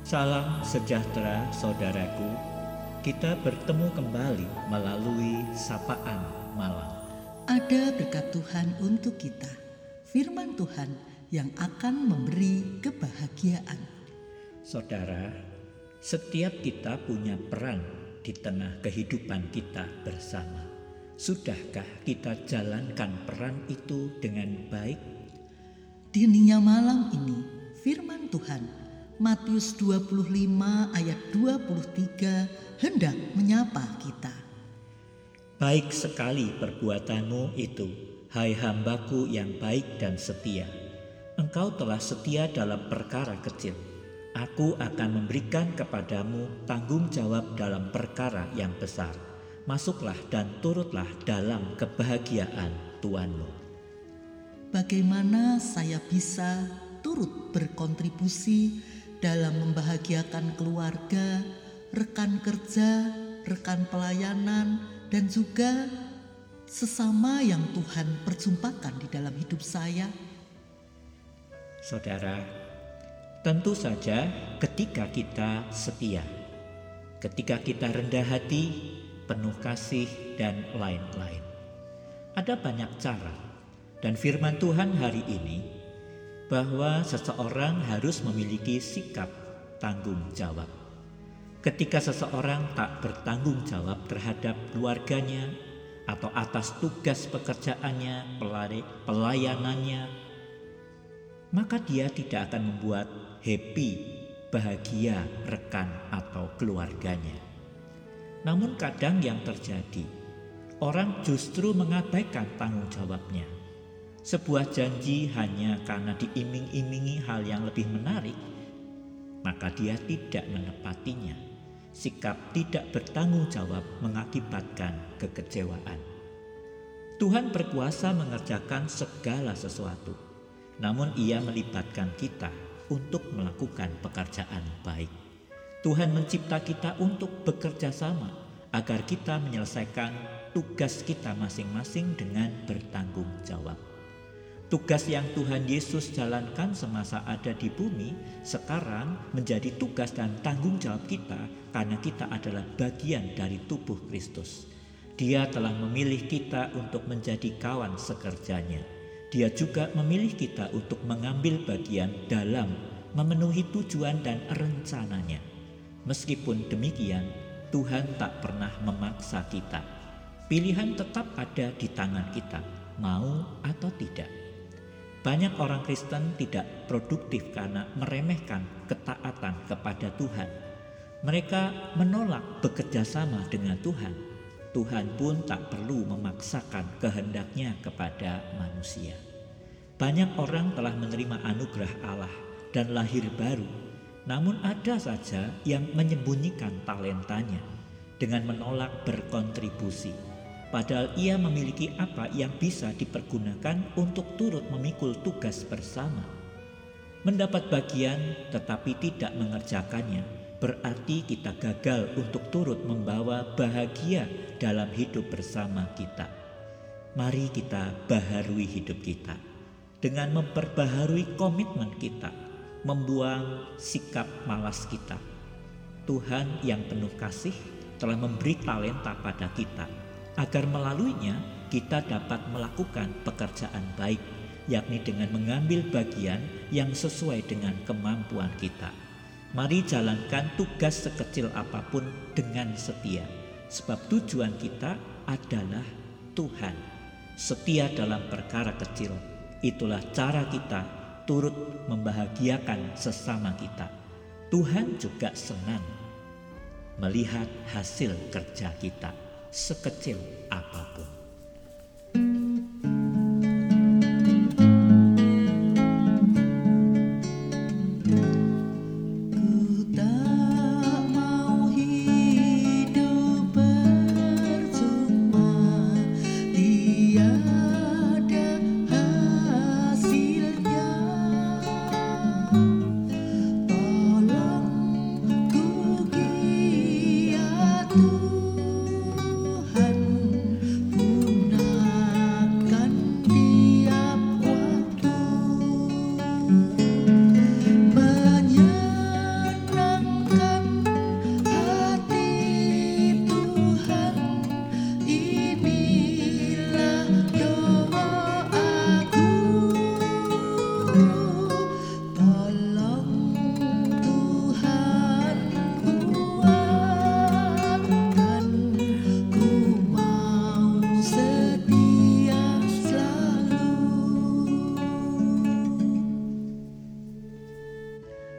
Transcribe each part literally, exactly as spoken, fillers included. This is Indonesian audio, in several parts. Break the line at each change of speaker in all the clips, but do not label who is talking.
Salam sejahtera saudaraku, kita bertemu kembali melalui sapaan malam.
Ada berkat Tuhan untuk kita, firman Tuhan yang akan memberi kebahagiaan.
Saudara, setiap kita punya peran di tengah kehidupan kita bersama. Sudahkah kita jalankan peran itu dengan baik?
Di Hening Malam ini, firman Tuhan Matius dua puluh lima ayat dua puluh tiga hendak menyapa kita.
Baik sekali perbuatanmu itu, hai hambaku yang baik dan setia. Engkau telah setia dalam perkara kecil. Aku akan memberikan kepadamu tanggung jawab dalam perkara yang besar. Masuklah dan turutlah dalam kebahagiaan Tuhanmu.
Bagaimana saya bisa turut berkontribusi dalam membahagiakan keluarga, rekan kerja, rekan pelayanan, dan juga sesama yang Tuhan perjumpakan di dalam hidup saya?
Saudara, tentu saja ketika kita setia, ketika kita rendah hati, penuh kasih, dan lain-lain. Ada banyak cara, dan firman Tuhan hari ini bahwa seseorang harus memiliki sikap tanggung jawab. Ketika seseorang tak bertanggung jawab terhadap keluarganya atau atas tugas pekerjaannya, pelayanannya, maka dia tidak akan membuat happy, bahagia rekan atau keluarganya. Namun kadang yang terjadi, orang justru mengabaikan tanggung jawabnya. Sebuah janji hanya karena diiming-imingi hal yang lebih menarik, maka dia tidak menepatinya. Sikap tidak bertanggung jawab mengakibatkan kekecewaan. Tuhan berkuasa mengerjakan segala sesuatu, namun Ia melibatkan kita untuk melakukan pekerjaan baik. Tuhan mencipta kita untuk bekerja sama agar kita menyelesaikan tugas kita masing-masing dengan bertanggung jawab. Tugas yang Tuhan Yesus jalankan semasa ada di bumi sekarang menjadi tugas dan tanggung jawab kita karena kita adalah bagian dari tubuh Kristus. Dia telah memilih kita untuk menjadi kawan sekerjanya. Dia juga memilih kita untuk mengambil bagian dalam memenuhi tujuan dan rencananya. Meskipun demikian, Tuhan tak pernah memaksa kita. Pilihan tetap ada di tangan kita, mau atau tidak. Banyak orang Kristen tidak produktif karena meremehkan ketaatan kepada Tuhan. Mereka menolak bekerja sama dengan Tuhan. Tuhan pun tak perlu memaksakan kehendaknya kepada manusia. Banyak orang telah menerima anugerah Allah dan lahir baru, namun ada saja yang menyembunyikan talentanya dengan menolak berkontribusi. Padahal ia memiliki apa yang bisa dipergunakan untuk turut memikul tugas bersama. Mendapat bagian tetapi tidak mengerjakannya berarti kita gagal untuk turut membawa bahagia dalam hidup bersama kita. Mari kita baharui hidup kita dengan memperbaharui komitmen kita, membuang sikap malas kita. Tuhan yang penuh kasih telah memberi talenta pada kita, agar melaluinya kita dapat melakukan pekerjaan baik, yakni dengan mengambil bagian yang sesuai dengan kemampuan kita. Mari jalankan tugas sekecil apapun dengan setia, sebab tujuan kita adalah Tuhan. Setia dalam perkara kecil, itulah cara kita turut membahagiakan sesama kita. Tuhan juga senang melihat hasil kerja kita, sekecil apapun.
Tuhan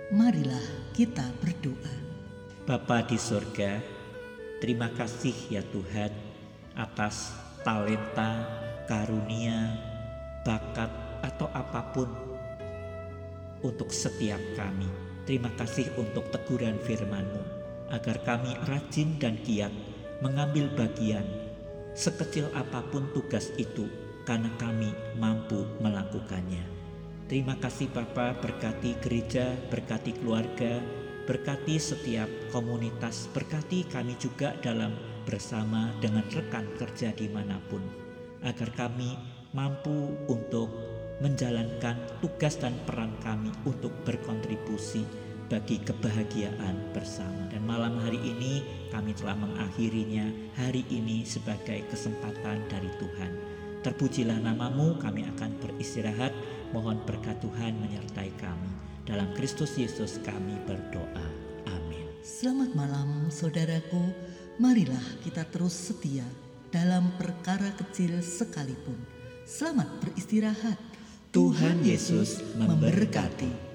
Marilah kita berdoa.
Bapa di sorga, terima kasih ya Tuhan atas talenta, karunia, bakat atau apapun untuk setiap kami. Terima kasih untuk teguran firman-Mu agar kami rajin dan giat mengambil bagian sekecil apapun tugas itu karena kami mampu melakukannya. Terima kasih Bapa, berkati gereja, berkati keluarga, berkati setiap komunitas, berkati kami juga dalam bersama dengan rekan kerja dimanapun, agar kami mampu untuk menjalankan tugas dan peran kami untuk berkontribusi bagi kebahagiaan bersama. Dan malam hari ini kami telah mengakhirinya hari ini sebagai kesempatan dari Tuhan. Terpujilah namamu, kami akan beristirahat. Mohon berkat Tuhan menyertai kami. Dalam Kristus Yesus kami berdoa. Amin.
Selamat malam saudaraku, marilah kita terus setia dalam perkara kecil sekalipun. Selamat beristirahat.
Tuhan Yesus memberkati.